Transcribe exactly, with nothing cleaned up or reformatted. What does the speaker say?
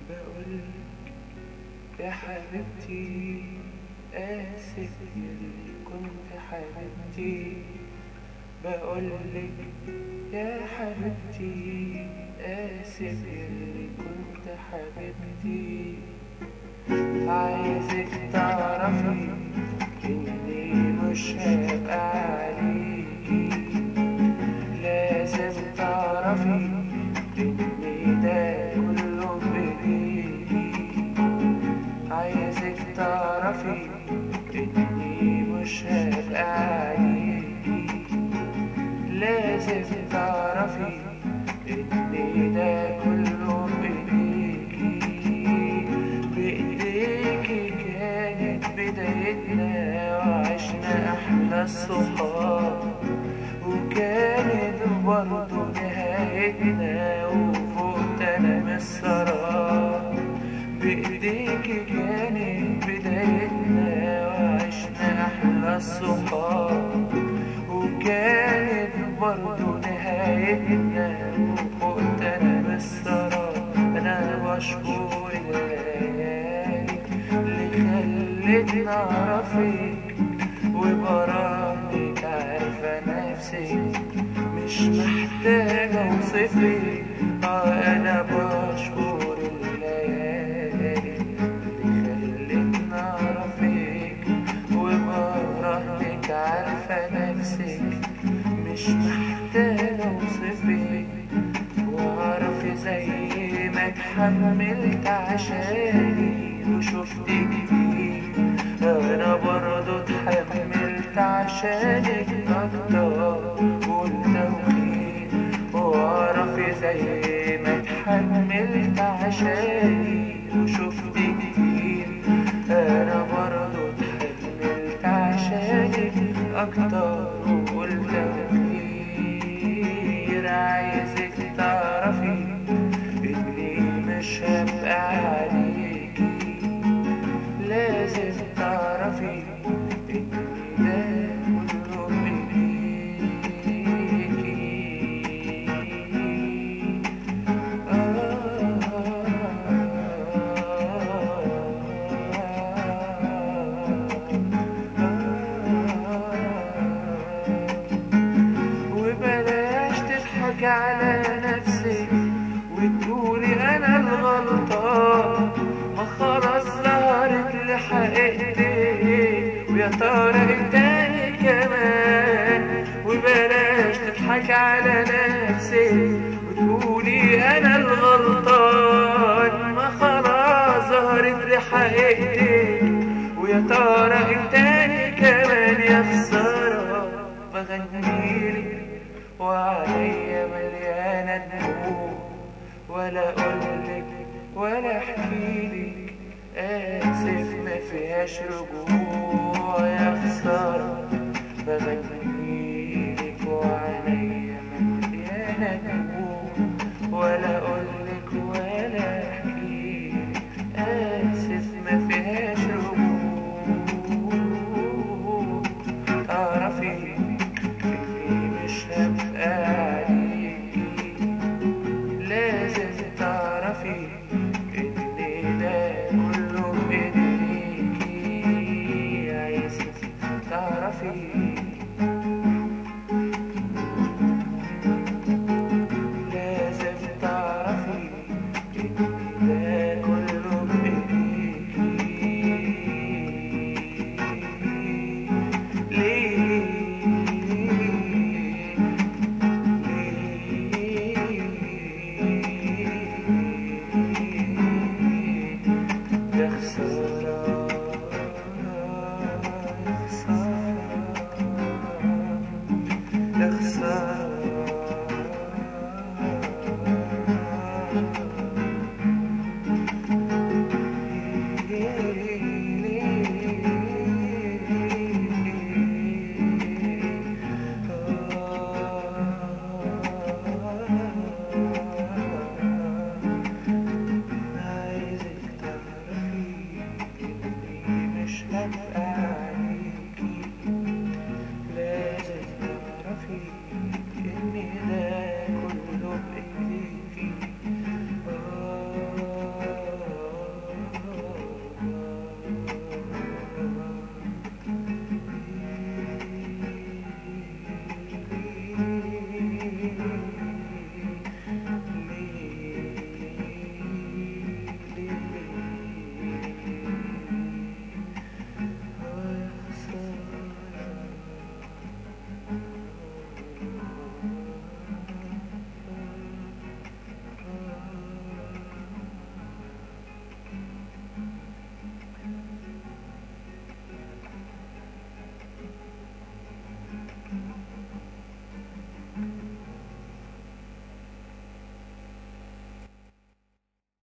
بقولك يا حبيبتي آسف يلي كنت حبيبتي. بقولك يا حبيبتي آسف يلي كنت حبيبتي. عايزك تعرفي إني مش هبقى عليكي، لازم تعرفي إني ده كله بإيديكي. عايزك تعرفي إني مش هبقى عليكي، لازم تعرفي إني ده كله بإيديكي. بإيديكي كانت بدايتنا وعشنا أحلى الصحاب، وكانت برضه نهايتنا وفوقتنا من السراب. بإيديكي كانت بدايتنا وعشنا أحلى الصحاب، وكانت برضه نهايتنا وفوقتنا من السراب. أنا بشكر الليالي اللي خلتني أعرفك وبراهنك عارفة نفسك، مش محتاجة أوصفك. أنا بشكر الليالي اللي خلتني أعرفك وبراهنك عارفة نفسك، مش محتاجة أوصفك. وأعرف زي ما اتحملت عشاني وشفت كتير، أنا برضه اتحملت عشانك أكتر والتوفيق. وأعرف زي ما اتحملت عشاني وشفت كتير، أنا برضه اتحملت عشانك أكتر والتوفيق. عايزك تعرفي إني مش هبقى عليكي، لازم تعرفي إن ده كله بإيديكي. وبلاش تضحكي على نفسك وتقولي أنا الغلطان، ما خلاص ظهرت لي حقيقتك ويا ترى إيه تاني كمان. وبلاش تضحكي على نفسك وتقولي أنا الغلطان، ما خلاص ظهرت لي حقيقتك ويا ترى إيه تاني كمان. يا خسارة بغنيلك وعليا مليانة دموع، ولا أقولك ولا أحكيلك آسف ما فيهاش رجوع. يا خسارة بغني